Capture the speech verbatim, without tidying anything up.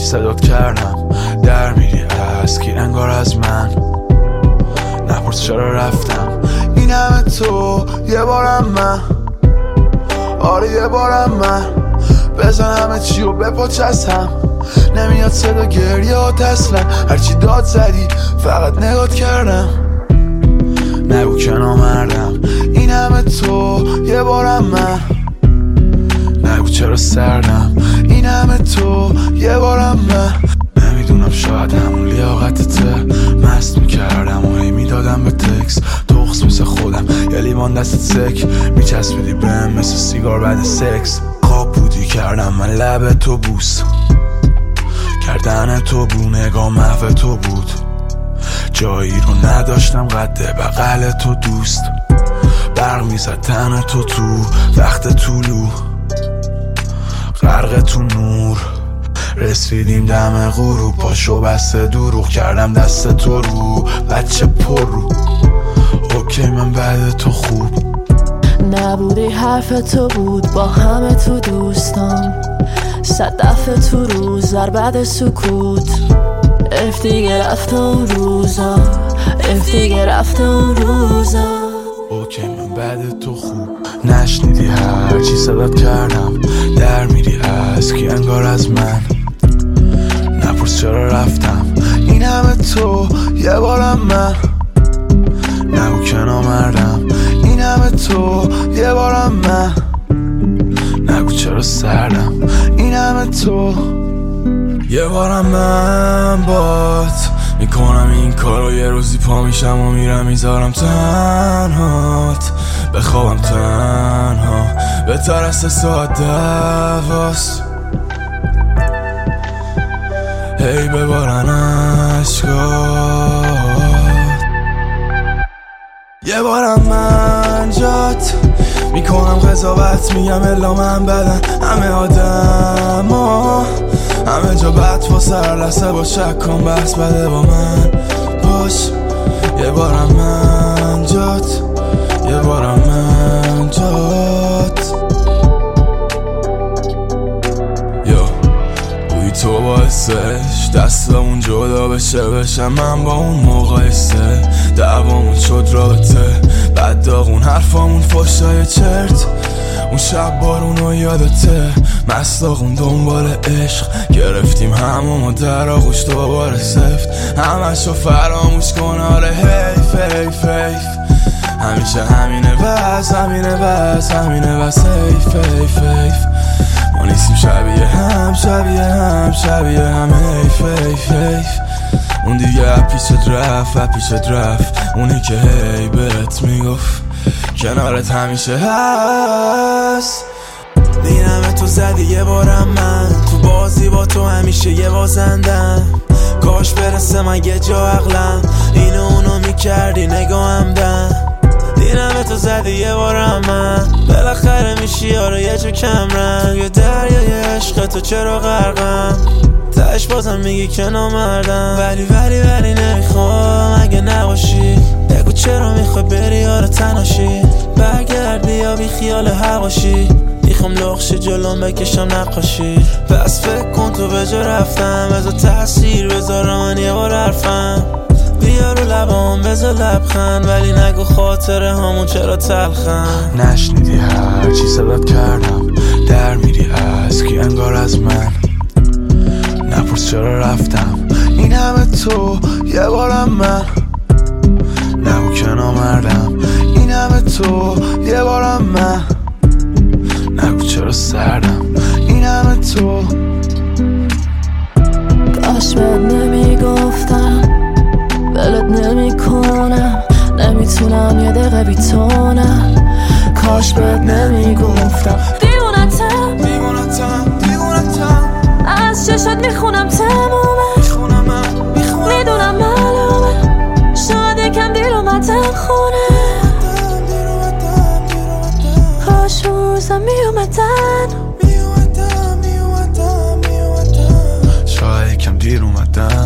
صدات کردم در میری از کی انگار از من. نپرس چرا رفتم این همه تو یه بارم من، آره یه بارم من بزن همه چی و بپاچستم. نمیاد صدا گریه ها اصلا، هرچی داد زدی فقط نگات کردم. نگو که نامردم این همه تو یه بارم من. نگو چرا سردم این همه تو یه بارم من. نمیدونم شاید همون لیاقتته، مست میکردم و هی میدادم به تکس. تخص مثل خودم یه لیوان دستت سک میچسبیدی بهم مثل سیگار بعد سکس. خواب بودی کردم من لب تو بوس، کردن تو بو نگاه محو تو بود. جایی رو نداشتم قد بغل تو دوست. برق میزد تن تو تو وقت طولو، غرق تو نور رسیدیم دم غروب. پاشو بسته دروغ کردم دست تو رو بچه پر رو. اوکی من بعد تو خوب نبودی، حرف تو بود با همه تو دوستان. صد دفعه تو روز در بعد سکوت اف دیگه رفت اون روزا، اف دیگه رفت اون روزا. اوکی من بعد تو خوب نشنیدی هرچی صدات کردم در میری از کی انگار از من. نپرس چرا رفتم این همه تو یه بارم من. نگو که نامردم این همه تو یه بارم من. نگو چرا سردم این همه تو یه بارم من. بات میکنم این کارو یه روزی پا میشم و میرم میذارم تنهات. بخوابم تنها بهتر از سه ساعت دواست. هی ببارن عشقات. یه بارم من جات میکنم قضاوت، میگم الا من بدن همه آدم ها همه جا بد واسه هر لحظه با شک کن بحث بده با من باش. یه بارم من جات، یه بارم من جات. یا بوی تو باعثش دستمون جدا بشه بشم من با اون مقایسه. دعوامون شد رابطه بعد داغون حرفامون فشای چرت. اون شب بارونو یادته مستاقون دنبال عشق گرفتیم هممو در آغوش دوباره سفت. همشو فراموش کن آره حیف حیف حیف. همیشه همینه بس همینه بس همینه بس حیف حیف حیف. ما نیستیم شبیه هم شبیه هم شبیه هم حیف حیف حیف. اون دیگه پیشت رفت پیشت رفت اونی که هی بهت میگفت کنارت همیشه هست. دیرم تو زدی یه بارم من، تو بازی با تو همیشه یه بازندم. کاش برسه من یه جا عقلم اینو اونو میکردی نگاهم دم. دیرم تو زدی یه بارم من، بالاخره میشی یارو یه جو کمرم. توی دریای عشق تو چرا غرقم، تش بازم میگی که نامردم. ولی ولی ولی نمیخوام اگه نباشی. بگو چرا میخوای بری یارو تناشی. برگردی یا بی خیال هواشی. میخوام لخشی جلوم بکشم نقاشی. پس فکر کن تو به جا رفتم، بذار تاثیر بذارم من یه بار حرفم. بیا رو لبام بذار لبخند، ولی نگو خاطره همون چرا تلخن. نشنیدی هرچی صدات کردم در میری از کی انگار از من. نپرس چرا رفتم این همه تو یه بارم من. نگو که نامردم این همه تو یه بارم من. نگو چرا سردم این همه تو. کاش بهت نمیگفتم ولت نمی کنم. نمیتونم یه دقیقه بیتونم. کاش بهت نمیگفتم دیوونتم دیوونتم دیوونتم. از چشات میخونم تمومه. میدونم معلومه شاید یکم دیر اومدم خونه. کاش روزم میومدن شاید یکم دیر اومدن.